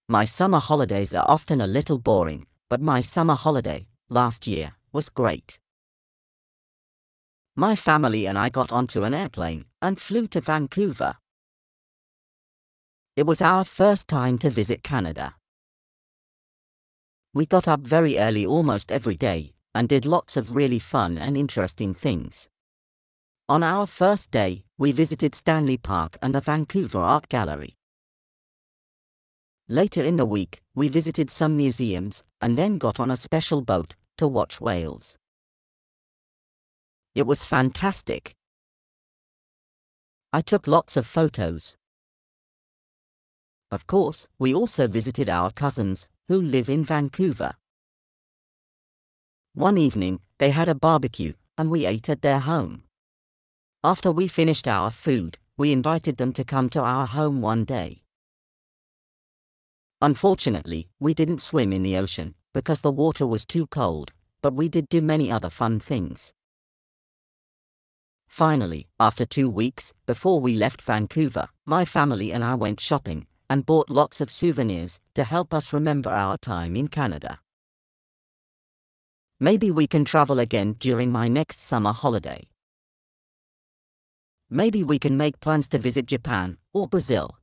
My summer holidays are often a little boring, but my summer holiday, last year, was great. My family and I got onto an airplane and flew to Vancouver. It was our first time to visit Canada. We got up very early almost every day and did lots of really fun and interesting things. On our first day, we visited Stanley Park and the Vancouver Art Gallery. Later in the week, we visited some museums and then got on a special boat to watch whales. It was fantastic. I took lots of photos. Of course, we also visited our cousins, who live in Vancouver. One evening, they had a barbecue, and we ate at their home. After we finished our food, we invited them to come to our home one day. Unfortunately, we didn't swim in the ocean, because the water was too cold, but we did do many other fun things. Finally, after 2 weeks, before we left Vancouver, my family and I went shopping and bought lots of souvenirs to help us remember our time in Canada. Maybe we can travel again during my next summer holiday. Maybe we can make plans to visit Japan or Brazil.